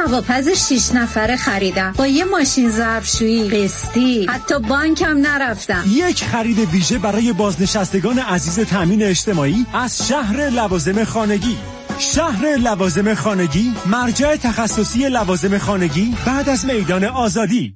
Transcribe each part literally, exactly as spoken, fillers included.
هواپز شش نفره خریدم با یه ماشین ظرفشویی قسطی، حتی بانکم نرفتم. یک خرید ویژه برای بازنشستگان عزیز تامین اجتماعی از شهر لوازم خانگی. شهر لوازم خانگی، مرجع تخصصی لوازم خانگی بعد از میدان آزادی.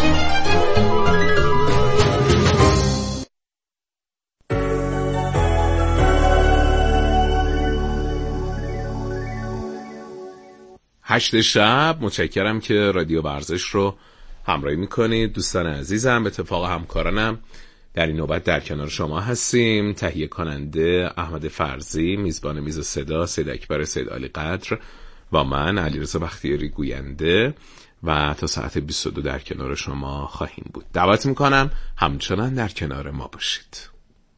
هشت شب. متشکرم که رادیو ورزش رو همراهی میکنید. دوستان عزیزم، به اتفاق همکارانم در این نوبت در کنار شما هستیم. تهیه کننده احمد فرزی، میزبان میز صدا سید اکبر سید علی قدر و من علیرضا بختیاری گوینده و تا ساعت بیست و دو در کنار شما خواهیم بود. دعوت میکنم همچنان در کنار ما باشید.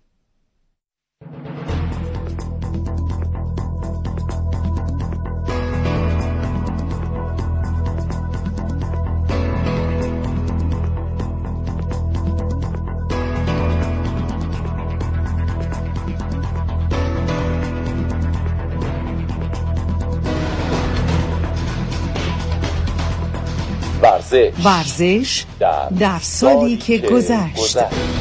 ورزش, ورزش در, در سالی که گذشت, گذشت.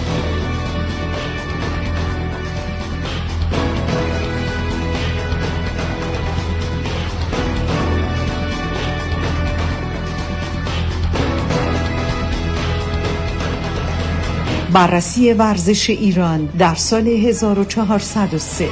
بررسی ورزش ایران در سال هزار و چهارصد و سه.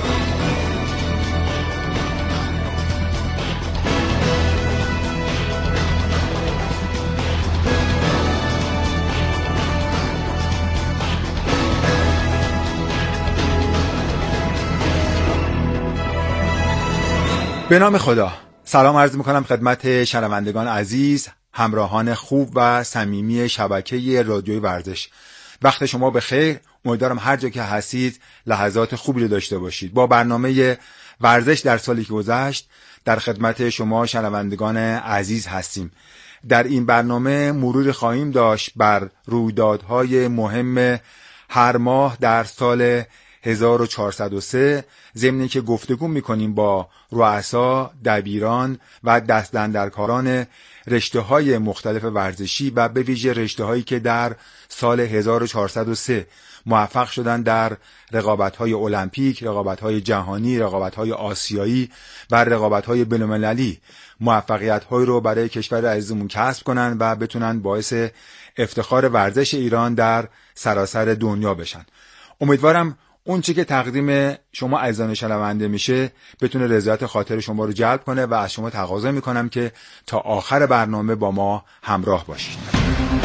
به نام خدا. سلام عرض میکنم خدمت شنوندگان عزیز، همراهان خوب و صمیمی شبکه رادیوی ورزش. وقت شما بخیر. امیدوارم هر جا که هستید لحظات خوبی رو داشته باشید. با برنامه ورزش در سالی که گذشت در خدمت شما شنوندگان عزیز هستیم. در این برنامه مرور خواهیم داشت بر رویدادهای مهم هر ماه در سال هزار و چهارصد و سه، ضمن که گفتگو میکنیم با رؤسا، دبیران و دست‌اندرکاران رشته‌های مختلف ورزشی و به ویژه رشته‌هایی که در سال هزار و چهارصد و سه موفق شدن در رقابت‌های المپیک، رقابت‌های جهانی، رقابت‌های آسیایی و رقابت‌های بین‌المللی موفقیت‌هایی رو برای کشور عزیزمون کسب کنن و بتونن باعث افتخار ورزش ایران در سراسر دنیا بشن. امیدوارم اون چی که تقدیم شما عزیزان شنونده میشه بتونه رضایت خاطر شما رو جلب کنه و از شما تقاضا میکنم که تا آخر برنامه با ما همراه باشید.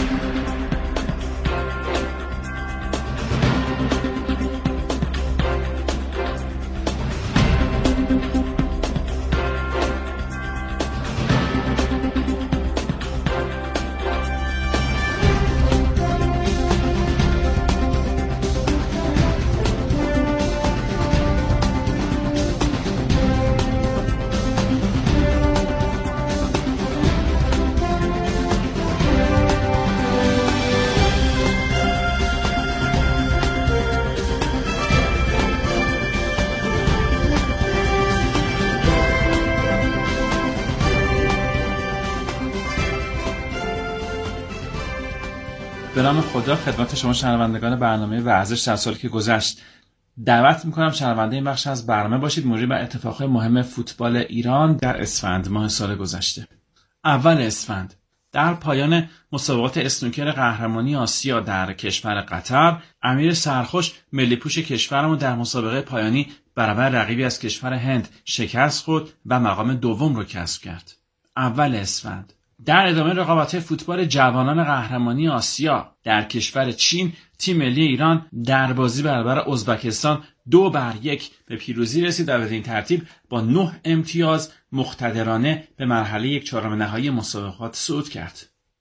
به نام خدا. خدمت شما شنوندگان برنامه ورزش در سالی که گذشت دعوت میکنم شنونده این بخش از برنامه باشید مراجع به اتفاقات مهم فوتبال ایران در اسفند ماه سال گذشته. اول اسفند، در پایان مسابقات اسنوکر قهرمانی آسیا در کشور قطر، امیر سرخوش ملی پوش کشورمون در مسابقه پایانی برابر رقیبی از کشور هند شکست خورد و مقام دوم رو کسب کرد. اول اسفند، در ادامه رقابت‌های فوتبال جوانان قهرمانی آسیا در کشور چین، تیم ملی ایران در بازی برابر ازبکستان دو بر یک به پیروزی رسید و به این ترتیب با نه امتیاز مقتدرانه به مرحله یک چهارم نهایی مسابقات صعود کرد.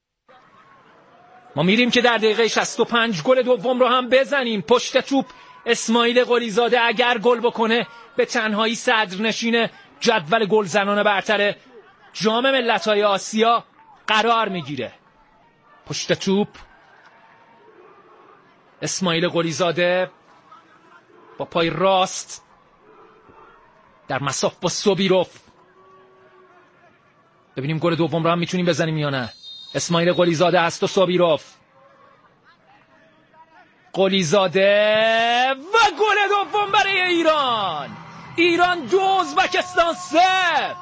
ما میریم که در دقیقه شصت و پنج گل دوم رو هم بزنیم. پشت توپ اسماعیل قلیزاده اگر گل بکنه به تنهایی صدرنشین جدول گلزنان برتر جام ملت‌های آسیا قرار میگیره. پشت توپ اسماعیل قلیزاده با پای راست در مساف با سوبیروف ببینیم گل دوم رو هم میتونیم بزنیم یا نه. اسماعیل قلیزاده است و صابیروف. قلیزاده و گل دوم برای ایران. ایران دو ازبکستان صفر.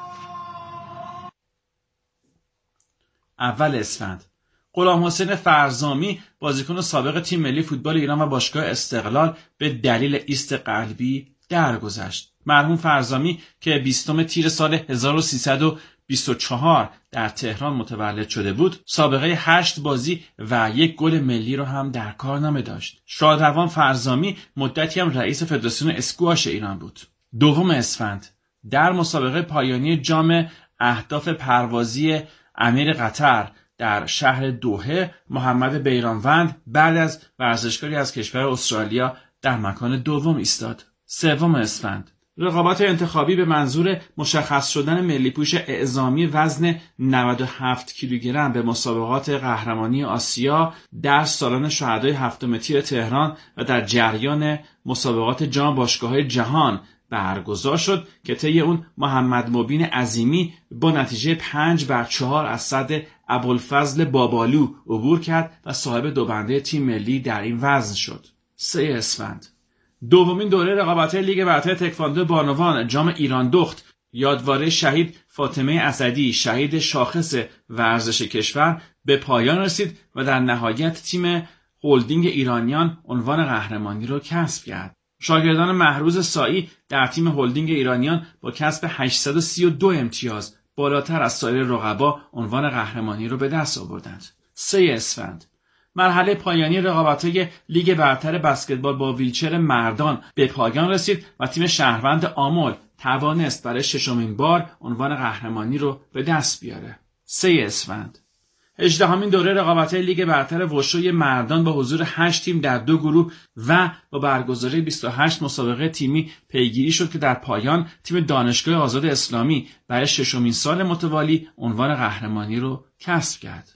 اول اسفند غلام حسین فرزامی بازیکن سابق تیم ملی فوتبال ایران و باشگاه استقلال به دلیل ایست قلبی درگذشت. مرحوم فرزامی که بیستم تیر سال هزار و سیصد و بیست و چهار در تهران متولد شده بود، سابقه هشت بازی و یک گل ملی رو هم در کارنامه داشت. شادروان فرزامی مدتی هم رئیس فدراسیون اسکواش ایران بود. دوم اسفند در مسابقه پایانی جام اهداف پروازی امیر قطر در شهر دوحه، محمد بیرانوند بعد از ورزشکاری از کشور استرالیا در مکان دوم ایستاد. سوم اسفند رقابت انتخابی به منظور مشخص شدن ملی پوش اعزامی وزن نود و هفت کیلوگرم به مسابقات قهرمانی آسیا در سالن شهدای هفتم تیر تهران و در جریان مسابقات جام باشگاه‌های جهان برگزار شد که طی اون محمد مبین عظیمی با نتیجه پنج بر چهار از صد ابوالفضل بابالو عبور کرد و صاحب دو بنده تیم ملی در این وزن شد. سه اسفند دومین دوره رقابت‌های لیگ برتر تکواندو بانوان جام ایران دخت یادواره شهید فاطمه اسدی، شهید شاخص ورزش کشور، به پایان رسید و در نهایت تیم هلدینگ ایرانیان عنوان قهرمانی را کسب کرد. شاگردان محروز سایی در تیم هلدینگ ایرانیان با کسب هشتصد و سی و دو امتیاز بالاتر از سایر رقبا عنوان قهرمانی را به دست آوردند. سه اسفند مرحله پایانی رقابت‌های لیگ برتر بسکتبال با ویلچر مردان به پایان رسید و تیم شهروند آمل توانست برای ششمین بار عنوان قهرمانی رو به دست بیاره. سه اسفند هجدهمین دوره رقابت‌های لیگ برتر وشوی مردان با حضور هشت تیم در دو گروه و با برگزاری بیست و هشت مسابقه تیمی پیگیری شد که در پایان تیم دانشگاه آزاد اسلامی برای ششمین سال متوالی عنوان قهرمانی رو کسب کرد.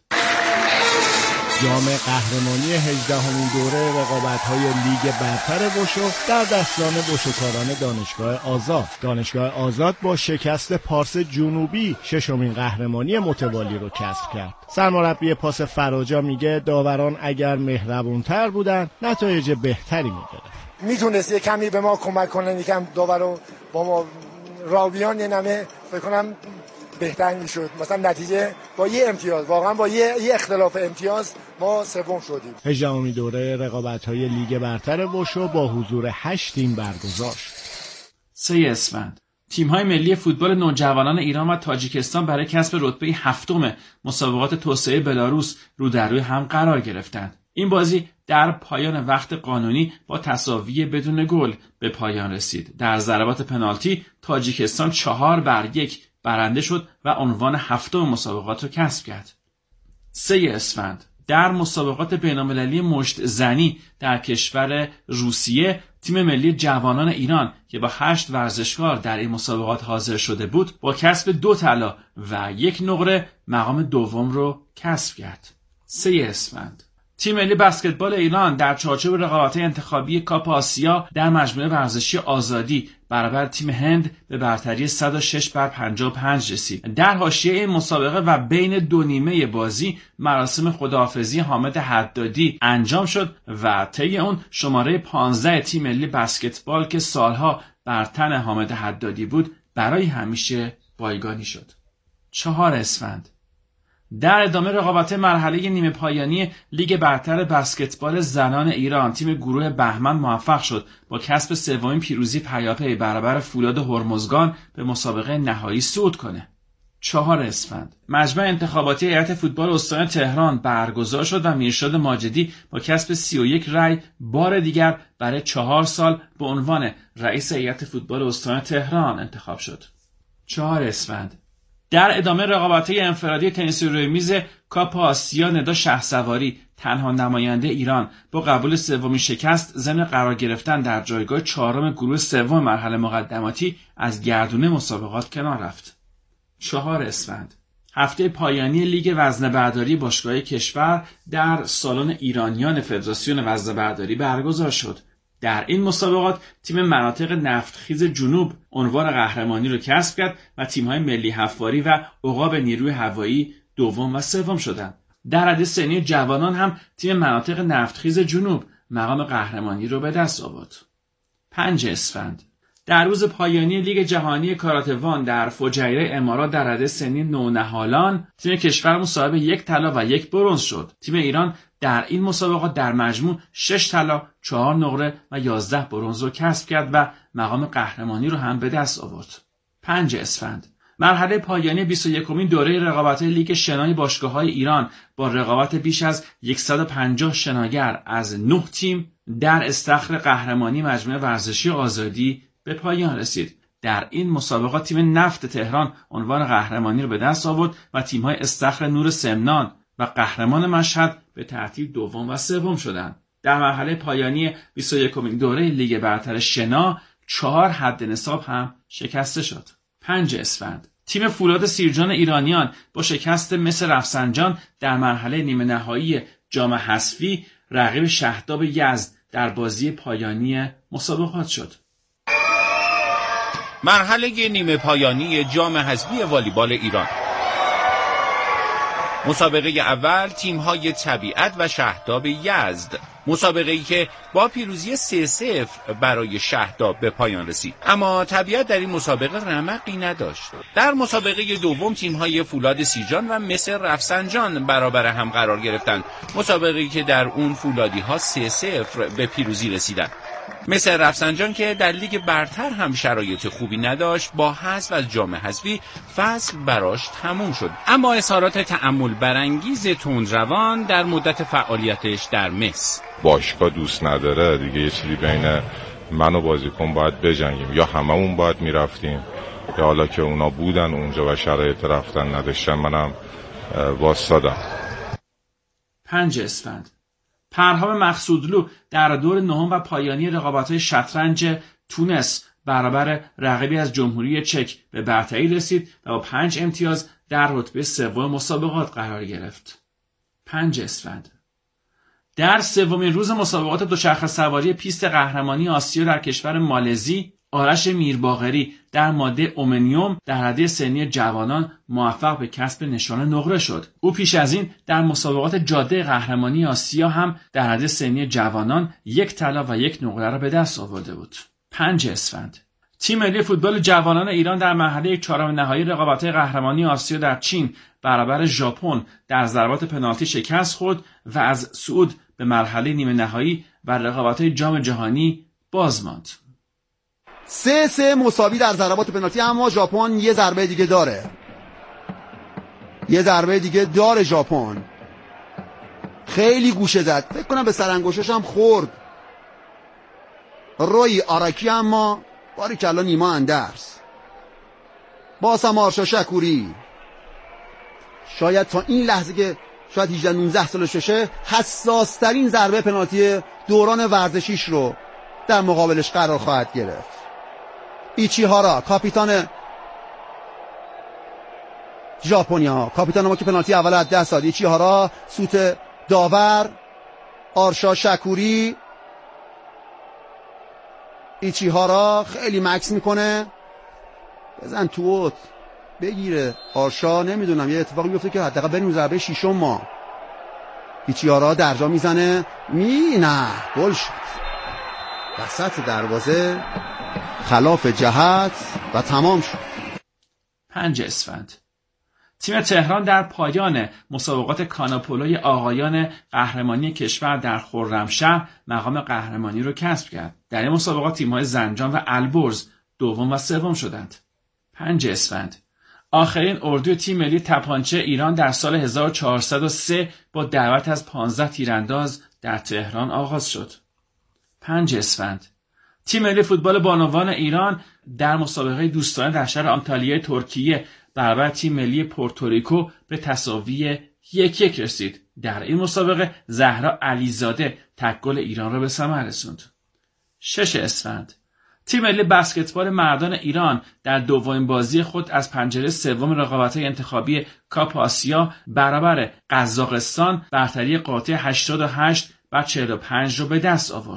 جام قهرمانی هجدهمین دوره رقابت‌های لیگ برتر وشو در دستان وشوکاران دانشگاه آزاد. دانشگاه آزاد با شکست پارس جنوبی ششمین قهرمانی متوالی رو کسب کرد. سرمربی پاس فراجا میگه داوران اگر مهربون‌تر بودن نتایج بهتری می‌گرفت. میتونست یه کمی به ما کمک کنن، یکم داورو با ما راویان یه نمه فکر کنم بهتر میشد. مثلا نتیجه با یه امتیاز، واقعا با یه, یه اختلاف امتیاز ما سوم شدیم. هجدهمین دوره رقابت‌های لیگ برتر وشو با حضور هشت تیم برگزار شد. سه اسفند تیم‌های ملی فوتبال نوجوانان ایران و تاجیکستان برای کسب رتبه هفتم مسابقات توسعه بلاروس رو در روی هم قرار گرفتند. این بازی در پایان وقت قانونی با تساوی بدون گل به پایان رسید. در ضربات پنالتی تاجیکستان چهار بر یک برنده شد و عنوان هفتم مسابقات را کسب کرد. سه اسفند در مسابقات بین‌المللی مشت زنی در کشور روسیه تیم ملی جوانان ایران که با هشت ورزشکار در این مسابقات حاضر شده بود با کسب دو طلا و یک نقره مقام دوم رو کسب کرد. سه اسفند تیم ملی بسکتبال ایران در چارچوب رقابت‌های انتخابی کاپ آسیا در مجموعه ورزشی آزادی برابر تیم هند به برتری صد و شش بر پنجاه و پنج رسید. در حاشیه این مسابقه و بین دو نیمه بازی مراسم خداحافظی حامد حدادی انجام شد و طی اون شماره پانزده تیم ملی بسکتبال که سالها بر تن حامد حدادی بود برای همیشه بایگانی شد. چهار اسفند در ادامه رقابت مرحله نیمه پایانی لیگ برتر بسکتبال زنان ایران تیم گروه بهمن موفق شد با کسب سومین پیروزی پیاپی برابر فولاد هرمزگان به مسابقه نهایی صعود کنه. چهار اسفند مجمع انتخاباتی هیئت فوتبال استان تهران برگزار شد و میرشاد ماجدی با کسب سی و یک رأی بار دیگر برای چهار سال به عنوان رئیس هیئت فوتبال استان تهران انتخاب شد. چهار اسفند در ادامه رقابت‌های انفرادی تنیس روی میز کاپ آسیا ندا شهسواری تنها نماینده ایران با قبول سومین شکست ضمن قرار گرفتن در جایگاه چهارم گروه سوم مرحله مقدماتی از گردونه مسابقات کنار رفت. چهار اسفند هفته پایانی لیگ وزنه‌برداری باشگاه‌های کشور در سالن ایرانیان فدراسیون وزنه‌برداری برگزار شد. در این مسابقات تیم مناطق نفتخیز جنوب عنوان قهرمانی رو کسب کرد و تیم‌های ملی حفاری و عقاب نیروی هوایی دوم و سوم شدند. در رده سنی جوانان هم تیم مناطق نفتخیز جنوب مقام قهرمانی رو به دست آورد. پنج اسفند در روز پایانی لیگ جهانی کاراتوان در فجیره امارات در رده سنی نونهالان تیم کشورمون صاحب یک طلا و یک برنز شد. تیم ایران در این مسابقات در مجموع شش طلا، چهار نقره و یازده برنز رو کسب کرد و مقام قهرمانی رو هم به دست آورد. پنج اسفند مرحله پایانی بیست و یکمین دوره رقابت‌های لیگ شنای باشگاه‌های ایران با رقابت بیش از صد و پنجاه شناگر از نه تیم در استخر قهرمانی مجمع ورزشی آزادی به پایان رسید. در این مسابقات تیم نفت تهران عنوان قهرمانی را به دست آورد و تیم‌های استخر نور سمنان و قهرمان مشهد به ترتیب دوم و سوم شدند. در مرحله پایانی بیست و یکمین دوره لیگ برتر شنا چهار حد نصاب هم شکسته شد. پنج اسفند تیم فولاد سیرجان ایرانیان با شکست مس رفسنجان در مرحله نیمه نهایی جام حذفی رقیب شهداب یزد در بازی پایانی مسابقات شد. مرحله نیمه پایانی جام حذفی والیبال ایران. مسابقه اول تیم‌های طبیعت و شهداب یزد، مسابقه‌ای که با پیروزی سه صفر برای شهداب به پایان رسید. اما طبیعت در این مسابقه رمقی نداشت. در مسابقه دوم تیم‌های فولاد سیرجان و مس رفسنجان برابر هم قرار گرفتند، مسابقه‌ای که در اون فولادی‌ها سه صفر به پیروزی رسیدند. مس رفسنجان که در لیگ برتر هم شرایط خوبی نداشت با حذف از جام حذفی فصل براش تموم شد. اما اظهارات تأمل برانگیز تندروان در مدت فعالیتش در مس: باشگاه دوست نداره دیگه، یه چیزی بین من و بازیکن باید بجنگیم، یا هممون باید میرفتیم یا حالا که اونا بودن اونجا و شرایط رفتن نداشتن منم واسادم. پنج اسفند پرهام مقصودلو در دور نهم و پایانی رقابت‌های شطرنج تونس برابر رقیبی از جمهوری چک به برتری رسید و با پنج امتیاز در رتبه سوم مسابقات قرار گرفت. پنج اسفند در سومین روز مسابقات دوچرخه سواری پیست قهرمانی آسیا در کشور مالزی، آرش میرباقری در ماده اومنیوم در رده سنی جوانان موفق به کسب نشان نقره شد. او پیش از این در مسابقات جاده قهرمانی آسیا هم در رده سنی جوانان یک طلا و یک نقره را به دست آورده بود. پنج اسفند تیم ملی فوتبال جوانان ایران در مرحله چهارم نهایی رقابت‌های قهرمانی آسیا در چین برابر ژاپن در ضربات پنالتی شکست خورد و از صعود به مرحله نیمه نهایی و رقابت‌های جام جهانی باز ماند. سه سه مساوی در ضربات پنالتی، اما ژاپن یه ضربه دیگه داره. یه ضربه دیگه داره ژاپن. خیلی گوشه زد. فکر کنم به سرانگشتش هم خورد. روی آراکی، اما باریکلا نیما اندرس. باز هم آرشا شکوری. شاید تا این لحظه که شاید هجده نوزده سالش بشه حساس ترین ضربه پنالتی دوران ورزشیش رو در مقابلش قرار خواهد گرفت. ایچیهارا کاپیتان ژاپنیا، کاپیتان ما که پنالتی اول از دست داد. ایچیهارا سوت داور، آرشا شکوری. ایچیهارا خیلی مکس میکنه، بزن توت بگیره. آرشا نمیدونم یه اتفاقی بیفته که حداقل بریم ضربه شیشم ما. ایچیهارا درجا میزنه، می نه گل شد وسط دروازه خلاف جهت و تمام شد. پنج اسفند تیم تهران در پایان مسابقات کاناپولوی آقایان قهرمانی کشور در خرمشهر مقام قهرمانی رو کسب کرد. در این مسابقات تیم‌های زنجان و البرز دوم و سوم شدند. پنج اسفند آخرین اردوی تیم ملی تپانچه ایران در سال هزار و چهارصد و سه با دعوت از پانزده تیرانداز در تهران آغاز شد. پنج اسفند تیم ملی فوتبال بانوان ایران در مسابقه دوستانه در شهر آنتالیا ترکیه برابر تیم ملی پورتوریکو به تساوی یک یک رسید. در این مسابقه زهرا علیزاده تک گل ایران را به ثمر رسوند. شش اسفند تیم ملی بسکتبال مردان ایران در دومین بازی خود از پنجره سوم رقابت‌های انتخابی کاپ آسیا برابر قزاقستان برتری قاطع هشتاد و هشت بر چهل و پنج را به دست آورد.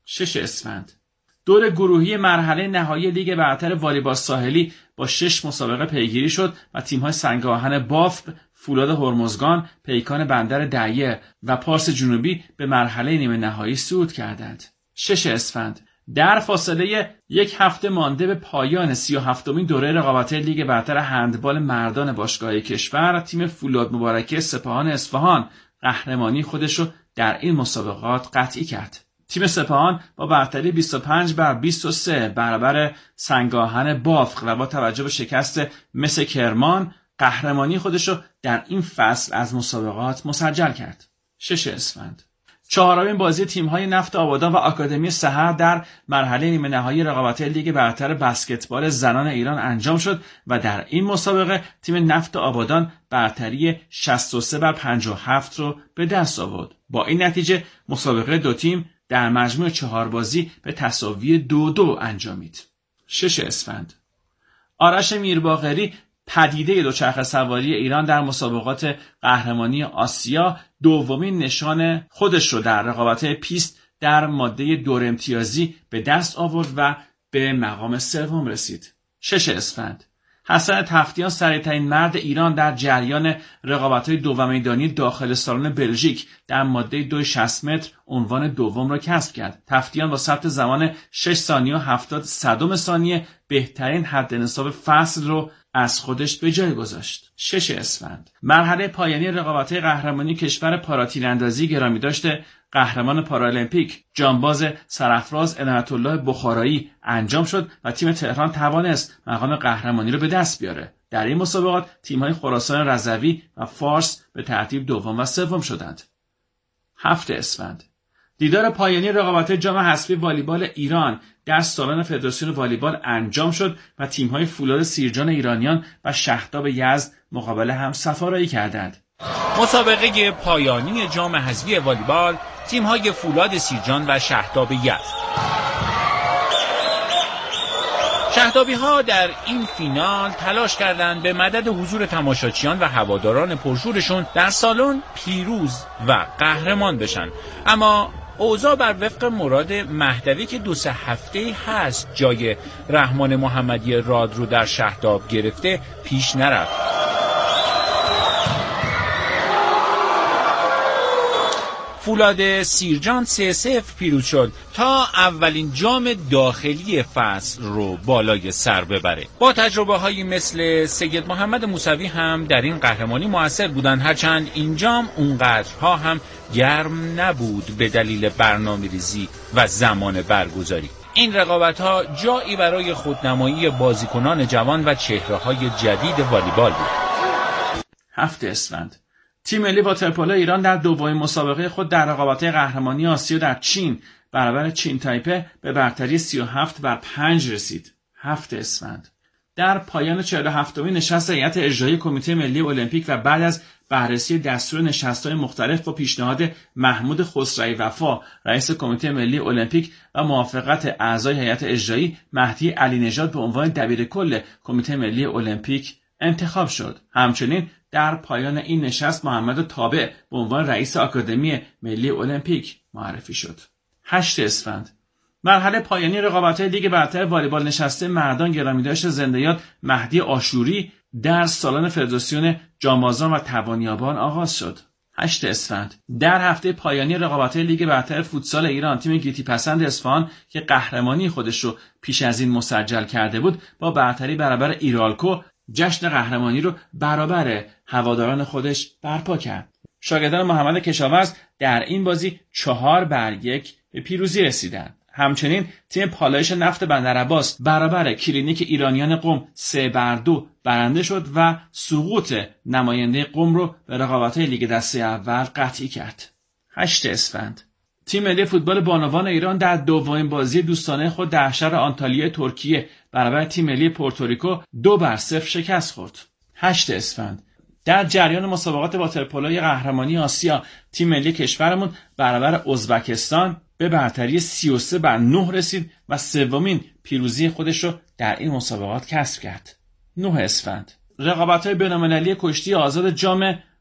شش اسفند. دور گروهی مرحله نهایی لیگ برتر والیبال ساحلی با شش مسابقه پیگیری شد و تیم‌های سنگاهن بافق، فولاد هرمزگان، پیکان بندر دعیه و پارس جنوبی به مرحله نیمه نهایی صعود کردند. شش اسفند. در فاصله یک هفته مانده به پایان سی و هفتمین دوره رقابت‌های لیگ برتر هندبال مردان باشگاه کشور، تیم فولاد مبارکه سپاهان اصفهان قهرمانی خودش رو در این مسابقات قطعی کرد. تیم سپاهان با برتری بیست و پنج بر بیست و سه برابر سنگاهن بافق و با توجه به شکست مس کرمان قهرمانی خودش رو در این فصل از مسابقات مسجل کرد. شش اسفند. چهارمین بازی تیم‌های نفت آبادان و آکادمی سحر در مرحله نیمه نهایی رقابت‌های لیگ برتر بسکتبال زنان ایران انجام شد و در این مسابقه تیم نفت آبادان برتری شصت و سه بر پنجاه و هفت رو به دست آورد. با این نتیجه مسابقه دو تیم در مجموع چهار بازی به تساوی دو دو انجامید. شش اسفند. آرش میرباقری پدیده دوچرخه سواری ایران در مسابقات قهرمانی آسیا دومین نشان خودش رو در رقابت‌های پیست در ماده دور امتیازی به دست آورد و به مقام سوم رسید. شش اسفند. حسن تفتیان سریع‌ترین مرد ایران در جریان رقابت‌های دو میدانی داخل سالن بلژیک در ماده دو شصت متر عنوان دوم را کسب کرد. تفتیان با ثبت زمان شش ثانیه و هفتاد صدم ثانیه بهترین حد نصاب فصل رو از خودش به جای گذاشت. شش اسفند. مرحله پایانی رقابت‌های قهرمانی کشور پاراتیراندازی گرامی داشته قهرمان پارالمپیک جانباز سرافراز عنایت الله بخارایی انجام شد و تیم تهران توانست مقام قهرمانی را به دست بیاره. در این مسابقات تیم‌های خراسان رضوی و فارس به ترتیب دوم و سوم شدند. هفت اسفند. دیدار پایانی رقابت‌های جام حذفی والیبال ایران در سالن فدراسیون والیبال انجام شد و تیم‌های فولاد سیرجان ایرانیان و شهداب یزد مقابله هم سفارایی کردند. مسابقه پایانی جام حذفی والیبال تیم‌های فولاد سیرجان و شهداب یزد. شهدابی‌ها در این فینال تلاش کردند به مدد حضور تماشاچیان و هواداران پرشورشون در سالن پیروز و قهرمان بشن، اما اوضاع بر وفق مراد مهدوی که دو سه هفته هست جای رحمان محمدی راد رو در شهداب گرفته پیش نرفت. فولاد سیرجان سه صفر پیروز شد تا اولین جام داخلی فصل رو بالای سر ببره. با تجربه هایی مثل سید محمد موسوی هم در این قهرمانی موثر بودن، هرچند این جام اونقدرها هم گرم نبود به دلیل برنامه‌ریزی و زمان برگزاری. این رقابت ها جایی برای خودنمایی بازیکنان جوان و چهره های جدید والیبال بود. هفت اسفند. تیم ملی واترپولو ایران در دومین مسابقه خود در رقابت‌های قهرمانی آسیا در چین برابر چین تایپه به برتری سی و هفت بر پنج رسید. هفت اسفند. در پایان چهل و هفتمین نشست هیئت اجرایی کمیته ملی المپیک و بعد از بررسی دستور نشست‌های مختلف با پیشنهاد محمود خسروی وفا رئیس کمیته ملی المپیک و موافقت اعضای هیئت اجرایی، مهدی علی نژاد به عنوان دبیرکل کمیته ملی المپیک انتخاب شد. همچنین در پایان این نشست محمد تابع به عنوان رئیس آکادمی ملی المپیک معرفی شد. هشت اسفند. مرحله پایانی رقابت‌های لیگ برتر والیبال نشسته مردان گرامی داشت زنده‌یاد مهدی آشوری در سالن فدراسیون جانبازان و توانیابان آغاز شد. هشت اسفند. در هفته پایانی رقابت‌های لیگ برتر فوتسال ایران تیم گیتی پسند اصفهان که قهرمانی خودش رو پیش از این مسجل کرده بود با برتری برابر ایرالکو جشن قهرمانی رو برابر هواداران خودش برپا کرد. شاگردان محمد کشاورز در این بازی چهار بر یک به پیروزی رسیدند. همچنین تیم پالایش نفت بندرعباس برابر کلینیک ایرانیان قم سه بر دو برنده شد و سقوط نماینده قم رو به رقابت‌های لیگ دسته اول قطعی کرد. هشت اسفند. تیم ملی فوتبال بانوان ایران در دومین بازی دوستانه خود در شهر آنتالیا ترکیه برابر تیم ملی پورتوریکو دو بر صفر شکست خورد. هشت اسفند. در جریان مسابقات واترپولوی قهرمانی آسیا تیم ملی کشورمون برابر ازبکستان به برتری سی و سه بر نه رسید و سومین پیروزی خودش رو در این مسابقات کسب کرد. نه اسفند. رقابت‌های بین‌المللی کشتی آزاد جام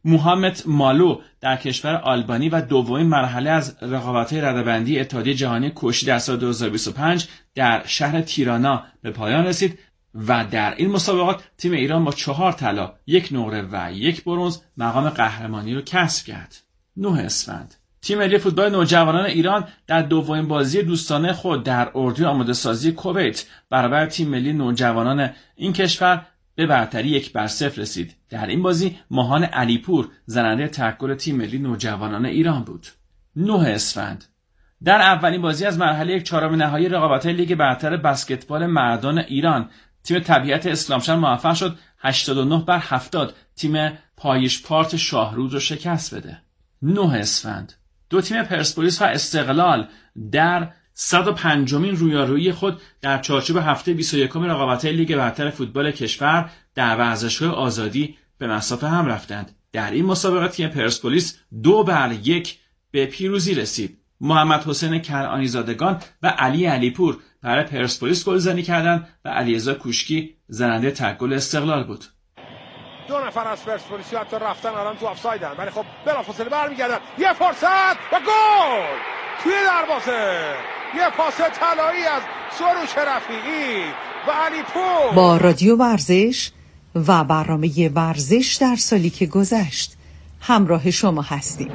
محمد مالو در کشور آلبانی و دومین مرحله از رقابت‌های رده‌بندی اتحادیه جهانی کوشی در سال دو هزار و بیست و پنج در شهر تیرانا به پایان رسید و در این مسابقات تیم ایران با چهار طلا، یک نقره و یک برنز مقام قهرمانی رو کسب کرد. نه اسفند تیم ملی فوتبال نوجوانان ایران در دومین بازی دوستانه خود در اردوی آماده‌سازی کویت برابر تیم ملی نوجوانان این کشور به برتری یک بر صفر رسید. در این بازی ماهان علیپور زننده تک گل تیم ملی نوجوانان ایران بود. نه اسفند در اولین بازی از مرحله یک چهارم نهایی رقابت‌های لیگ برتر بسکتبال مردان ایران تیم طبیعت اسلامشهر موفق شد هشتاد و نه بر هفتاد تیم پایش پارت شاهرود رو شکست بده. نه اسفند دو تیم پرسپولیس و استقلال در صد و پنجمین رویارویی خود در چارچوب هفته بیست و یکم رقابت‌های لیگ برتر فوتبال کشور در ورزشگاه آزادی به مصاف هم رفتند. در این مسابقه تیم پرسپولیس دو بر یک به پیروزی رسید. محمد حسین کنعانی زادگان و علی علیپور برای پرسپولیس گلزنی کردند و علیرضا کوشکی زننده تک گل استقلال بود. دو نفر از پرسپولیس حتی رفتن الان تو آفسایدن، ولی خب بلافاصله برمیگردن، یه فرصت و گل توی دروازه، یه پاس طلایی از سروش رفیعی و علیپور. با رادیو ورزش و برنامه ورزش در سالی که گذشت همراه شما هستیم.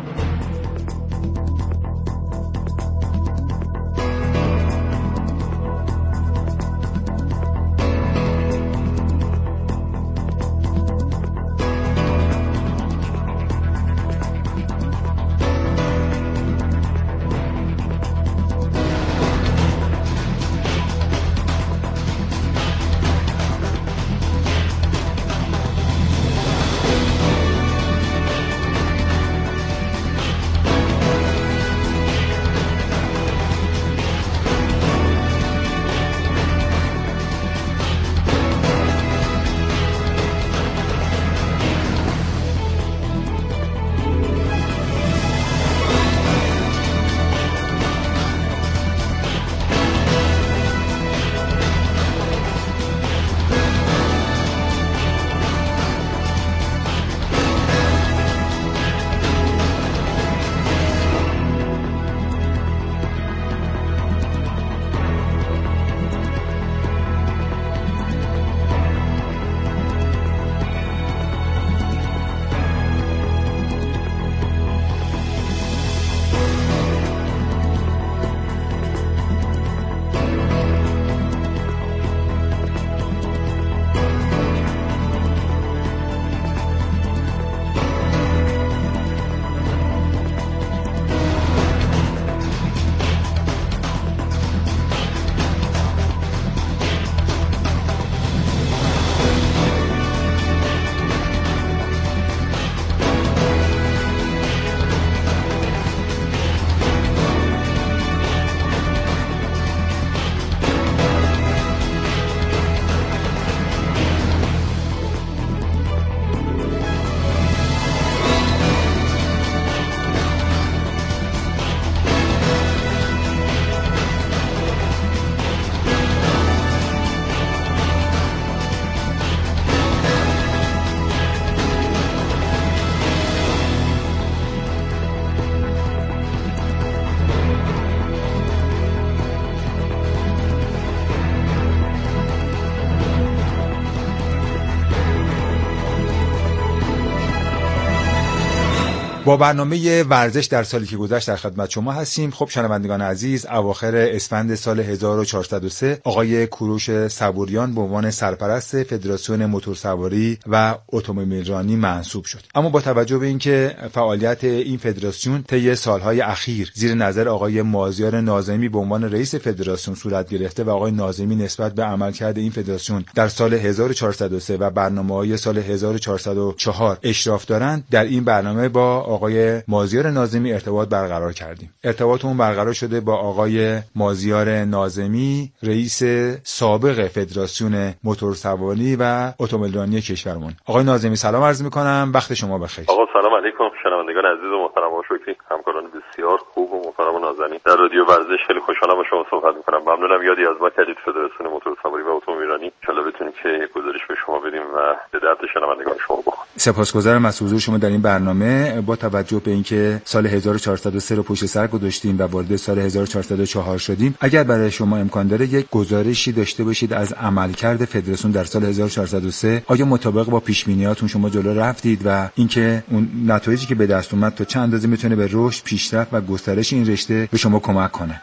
با برنامه ورزش در سالی که گذشت در خدمت شما هستیم. خب شنوندگان عزیز، اواخر اسفند سال هزار و چهارصد و سه آقای کوروش صبوریان به عنوان سرپرست فدراسیون موتورسواری و اتومبیلرانی منصوب شد. اما با توجه به اینکه فعالیت این فدراسیون طی سالهای اخیر زیر نظر آقای مازیار ناظمی به عنوان رئیس فدراسیون صورت گرفته و آقای ناظمی نسبت به عملکرد این فدراسیون در سال هزار و چهارصد و سه و برنامه‌های سال هزار و چهارصد و چهار اشراف دارند، در این برنامه با آقای مازیار ناظمی ارتباط برقرار کردیم. ارتباطمون برقرار شده با آقای مازیار ناظمی، رئیس سابق فدراسیون موتورسواری و اتومبیلرانی کشورمون. آقای ناظمی سلام عرض می‌کنم، وقت شما بخیر. آقا سلام علیکم، شنوندگان عزیز و محترم و شکری، همکاران بسیار خوب و محترم و نازنین در رادیو ورزش. خیلی خوشحالم با شما صحبت می‌کنم. ممنونم یادی از ما کردید فدراسیون موتورسواری و اتومبیلرانی. ان شاءالله بتونیم که یک گزارش به شما بدیم و به درد شنوندگان شما بخوریم. سپاسگزارم از حضور شما در این برنامه. با توجه به اینکه سال هزار و چهارصد و سه رو پشت سر گذاشتیم و وارد سال هزار و چهارصد و چهار شدیم، اگر برای شما امکان داره یک گزارشی داشته باشید از عملکرد فدراسیون در سال هزار و چهارصد و سه، آیا مطابق با پیش بینیاتون شما جلو رفتید و اینکه اون نتایجی که به دست اومد تا چند اندازه میتونه به رشد، پیشرفت و گسترش این رشته به شما کمک کنه؟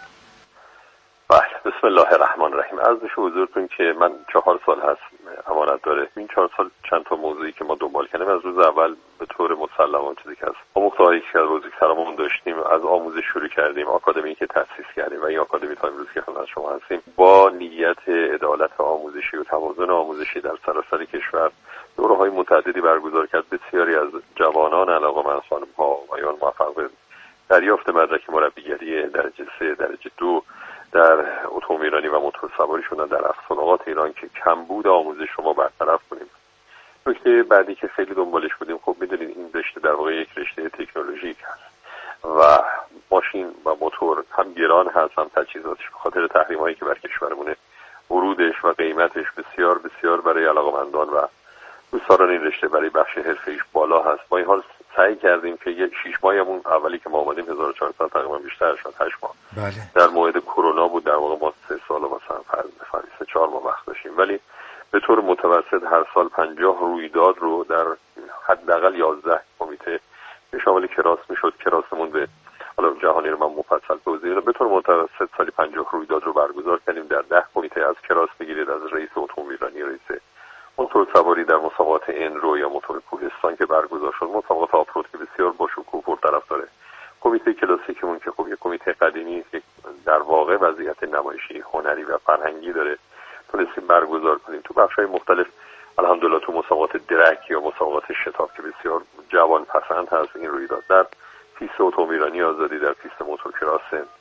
بله، بسم الله الرحمن الرحیم. عرض میشه حضورتون که من چهار سال هست امانت داره. این چهار سال چند تا موضوعی که ما دنبال کردیم از روز اول به طور مسلم چیزی که از آموزش‌هایی که از بزرگسالمون داشتیم، از آموزش شروع کردیم، آکادمی که تأسیس کردیم و این آکادمی تا امروز که خدمت شما هستیم با نیت عدالت آموزشی و توازن آموزشی در سراسر کشور دوره‌های متعددی برگزار کرد. بسیاری از جوانان علاقه‌مند، خانم‌ها و آقایان موفق به دریافت مدرک مربیگری درجه سه، درجه دو در اتومبیلرانی و موتورسواری شدن در افسانات ایران که کمبود آموزش رو ما برطرف کنیم. نکته بعدی که خیلی دنبالش بودیم، خب میدونید این رشته در واقع یک رشته تکنولوژیک هست و ماشین و موتور هم گران هست هم تجهیزاتش به خاطر تحریم‌هایی که بر کشورمونه ورودش و قیمتش بسیار بسیار برای علاقه‌مندان و دوستان این رشته برای بخش حرفه‌ایش بالا هست. با این حال سعی کردیم که یک شش ماهمون اولی که ما آمدیم هزار و چهارصد تقریبا بیشتر شد، هشت ماه بله. در موعد کرونا بود. در واقع ما سه سال و مثلا فرض بفرمایید سه چهار ماه وقت داشتیم، ولی به طور متوسط هر سال پنجاه رویداد رو در حداقل یازده کمیته به شامل کراس میشد. کراسمون به حالا جهانی رو من مفصل توضیح دادم. به طور متوسط سالی پنجاه رویداد رو برگزار کردیم در ده کمیته، از کراس بگیرید از رئیس اتومبیلرانی، رئیس موتور سواری، در مسابقات انرو یا موتور کوهستان که برگزار شد، مسابقات آفرود که بسیار با شکوه و پرطرفداره، کمیته کلاسیکمون که خب یک کمیته قدیمی است که در واقع وضعیت نمایشی هنری و فرهنگی داره، تونستیم برگزار کنیم. تو بخش‌های مختلف الحمدلله تو مسابقات درک یا مسابقات شتاب که بسیار جوان پسند هست این رویداد، در پیست اتومبیلرانی آزادی، در پیست موتور کراس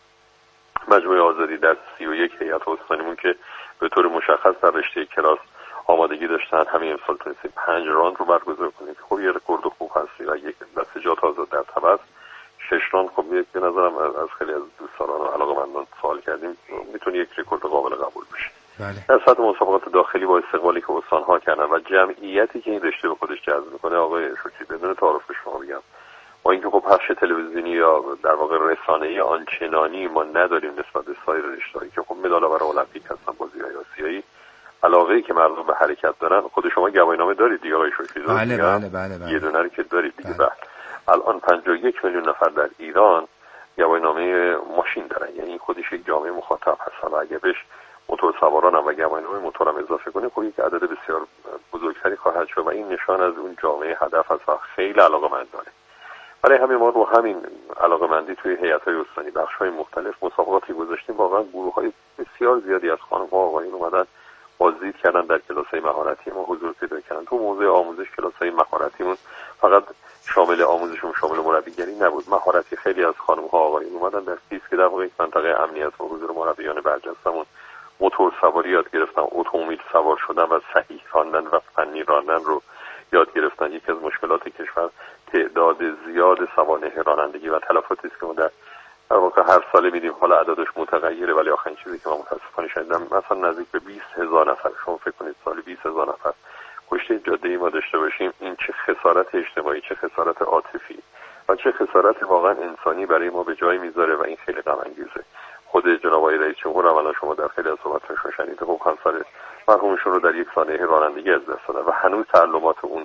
مجموعه آزادی، در سی و یک هیئت استانیمون که به طور مشخص در رشته کراس آمادگی داشتن، همین امسال تونستیم پنج راند رو برگزار کنیم. خب یه رکورد خوب هستی و یک دسته جات آزاد در تبس شش راند. خب به نظرم از خیلی از دوستان و علاقه‌مندان سوال کردیم میتونه یک رکورد قابل قبول بشه. بله. در سطح مسابقات داخلی با استقبالی که استان‌ها کردن و جمعیتی که این رشته به خودش جذب میکنه، آقای شکری بدون تعارف به شما بگم، با اینکه خب پخش تلویزیونی یا در واقع رسانه‌ای آنچنانی ما نداریم نسبت به سایر رشته‌ای که خب مدال‌آور المپیک هستن، بازی‌های آسیایی، علاقه‌ای که مردم به حرکت دارن. خود شما گواهینامه دارید دیگه آقای شکری؟ بله بله بله بله. یه دونه رو که دارید دیگه. بله. الان پنجاه و یک میلیون نفر در ایران گواهینامه ماشین دارن، یعنی خودش یک جامعه مخاطب هست. و اگه بهش موتور سواران هم و گواهینامه موتور هم اضافه کنه، خب یک عدد بسیار بزرگتری خواهد شد و این نشان از اون جامعه هدف هست و خیلی علاقه‌مندانه. برای همین ما رو همین علاقه‌مندی توی هیئت‌های استانی بخش‌های مختلف مسابقاتی گذاشتیم. واقعا گروه‌های بسیار زیادی از خانم‌ها و آقایون اومدن بازدید کردن، در کلاس‌های مهارتی ما حضور پیدا کردن. تو موضوع آموزش کلاس‌های مهارتیمون فقط شامل آموزشون شامل مربیگری نبود، مهارتی خیلی از خانم‌ها و آقایون اومدن در پیست که در واقع یک منطقه امنیت و حضور مربیان برجسته‌مون موتور سواری یاد گرفتن، اتومبیل سوار شدن و صحیح راندن و فنی راندن رو یاد گرفتن. یکی از مشکلات کشور تعداد زیاد سوانح رانندگی و تلفاتی است که ما در واقع هر سال می‌دیم. حالا عددش متغیره ولی آخرین چیزی که من متأسفانه شنیدم مثلا نزدیک به بیست هزار نفر. شما فکر کنید سال بیست هزار نفر کشته جاده‌ای ما داشته باشیم، این چه خسارت اجتماعی، چه خسارت عاطفی و چه خسارت واقعا انسانی برای ما به جای میذاره و این خیلی غم انگیزه. خود جناب آقای رئیس جمهور هم شما در خیلی از صحبت‌هاشون شنیدید، خب همسر مرحومشون رو در یک سانحه رانندگی از دست دادن و هنوز تعلمات اون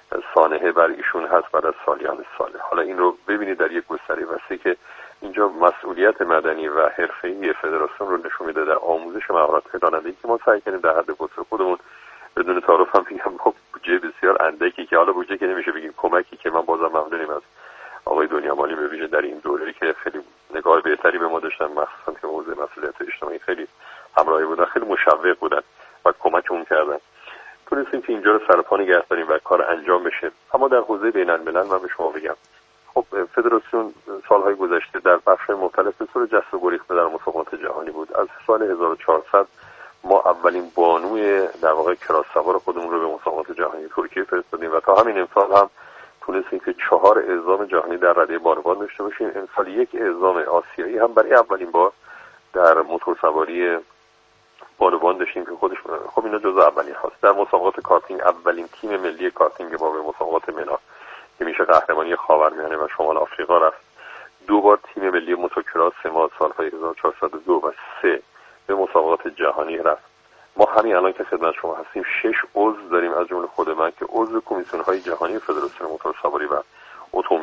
سانحه بر ایشون هست بعد از سالیان ساله. حالا این رو ببینید در یک گستره وسیع که اینجا مسئولیت مدنی و حرفه‌ای فدراسیون رو نشون میده در آموزش مهارت رانندگی که ما سعی کردیم در حد وسع خودمون بدون تعارف هم میگم با بودجه بسیار اندکی که حالا بودجه که نمیشه بگیم کمکی که من بازم ممنونیم از آقای دنیا مالی به ویژه در این دوره‌ای که خیلی نگاه بهتری به ما داشتن، مخصوصا که موضوع مسئولیت اجتماعی خیلی همراهی بودن، خیلی مشوق بودن و کمکمون کردن. تونستیم که اینجا رو سرپا نگه داریم و کار انجام بشه. اما در حوزه بین‌الملل من به شما بگم خب فدراسیون سالهای گذشته در بخش‌های مختلف به طور جست و گریخته در مسابقات جهانی بود. از سال هزار و چهارصد ما اولین بانوی در واقع کراس سوار خودمون رو به مسابقات جهانی ترکیه فرستادیم و تا همین امسال هم تونستیم که چهار اعزام جهانی در رده بانوان داشته باشیم. امسال یک اعزام آسیایی هم برای اولین بار در موتور سواری بانوان داشتیم که خودش خب اینا جزء اولین هاست. در مسابقات کارتینگ اولین تیم ملی کارتینگ ما به مسابقات منا که میشه قهرمانی خاورمیانه و شمال آفریقا رفت. دو بار تیم ملی موتوکراس ما سالهای هزار و چهارصد و دو و سه به مسابقات جهانی رفت. ما همین الان که خدمت شما هستیم شش عضو داریم از جمله خود من که عضو کمیسیون های جهانی فدراسیون موتور سواری و اتومبیل